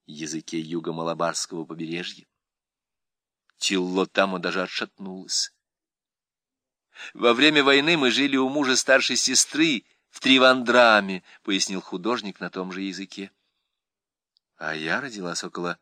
языке юго-малабарского побережья. Тиллотама даже отшатнулась. «Во время войны мы жили у мужа старшей сестры в Тривандраме», — пояснил художник на том же языке. «А я родилась около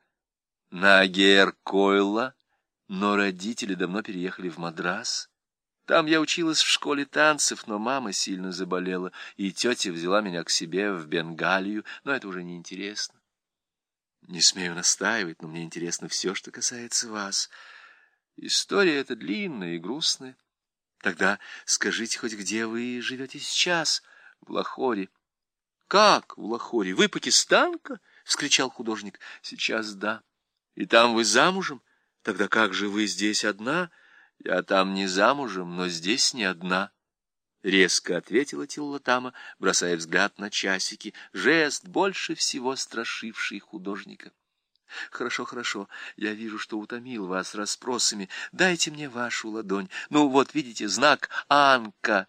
Нагеркойла, но родители давно переехали в Мадрас. Там я училась в школе танцев, но мама сильно заболела, и тетя взяла меня к себе в Бенгалию, но это уже не интересно. Не смею настаивать, но мне интересно все, что касается вас. История эта длинная и грустная. Тогда скажите хоть, где вы живете сейчас?» «В Лахоре». «Как в Лахоре? Вы пакистанка?» — вскричал художник. «Сейчас да. И там вы замужем? Тогда как же вы здесь одна?» «Я там не замужем, но здесь не одна», — резко ответила Тиллотама, бросая взгляд на часики, жест, больше всего страшивший художника. «Хорошо, хорошо, я вижу, что утомил вас расспросами. Дайте мне вашу ладонь. Ну, вот, видите, знак Анка.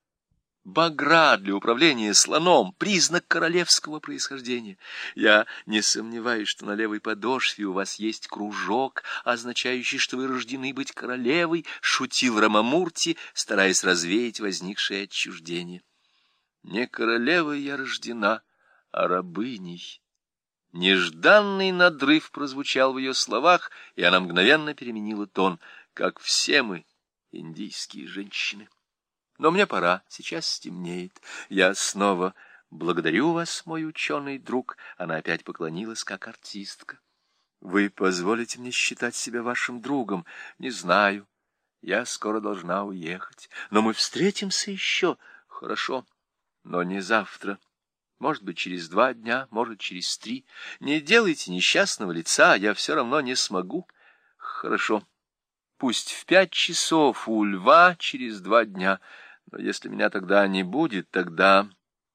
Багра для управления слоном, признак королевского происхождения. Я не сомневаюсь, что на левой подошве у вас есть кружок, означающий, что вы рождены быть королевой», — шутил Рамамурти, стараясь развеять возникшее отчуждение. «Не королевой я рождена, а рабыней». Нежданный надрыв прозвучал в ее словах, и она мгновенно переменила тон, как все мы, индийские женщины. «Но мне пора, сейчас стемнеет. Я снова благодарю вас, мой ученый друг». Она опять поклонилась, как артистка. «Вы позволите мне считать себя вашим другом? Не знаю. Я скоро должна уехать. Но мы встретимся еще. Хорошо, но не завтра. Может быть, через 2 дня, может, через 3. Не делайте несчастного лица, я все равно не смогу». «Хорошо. Пусть в 5 часов у льва через 2 дня. Но если меня тогда не будет, тогда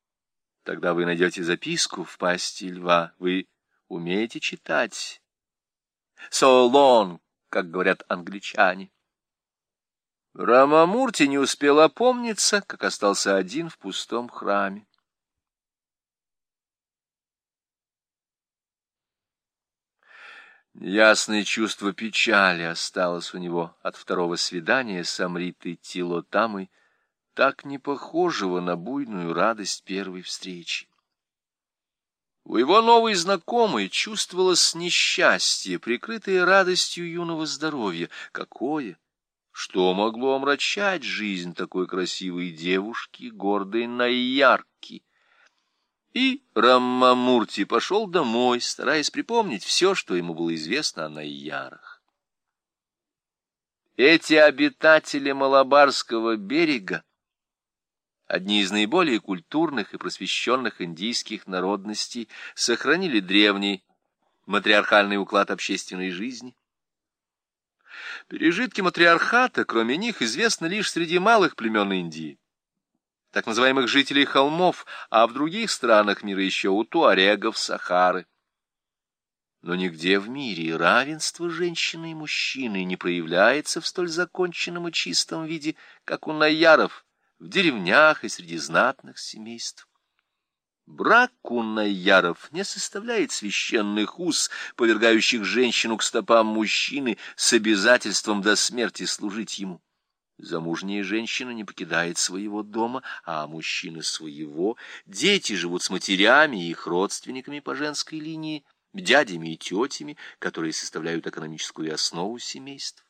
вы найдете записку в пасти льва. Вы умеете читать? So long, как говорят англичане». Рамамурти не успел опомниться, как остался один в пустом храме. Неясное чувство печали осталось у него от второго свидания с Амритой Тиллотамой, так не похожего на буйную радость первой встречи. У его новой знакомой чувствовалось несчастье, прикрытое радостью юного здоровья. Какое? Что могло омрачать жизнь такой красивой девушки, гордой Найярки? И Рамамурти пошел домой, стараясь припомнить все, что ему было известно о Найярах. Эти обитатели Малабарского берега, одни из наиболее культурных и просвещенных индийских народностей, сохранили древний матриархальный уклад общественной жизни. Пережитки матриархата, кроме них, известны лишь среди малых племен Индии, так называемых жителей холмов, а в других странах мира еще у туарегов Сахары. Но нигде в мире равенство женщины и мужчины не проявляется в столь законченном и чистом виде, как у найяров, в деревнях и среди знатных семейств. Брак у найяров не составляет священных уз, повергающих женщину к стопам мужчины с обязательством до смерти служить ему. Замужняя женщина не покидает своего дома, а мужчина своего. Дети живут с матерями и их родственниками по женской линии, дядями и тетями, которые составляют экономическую основу семейств.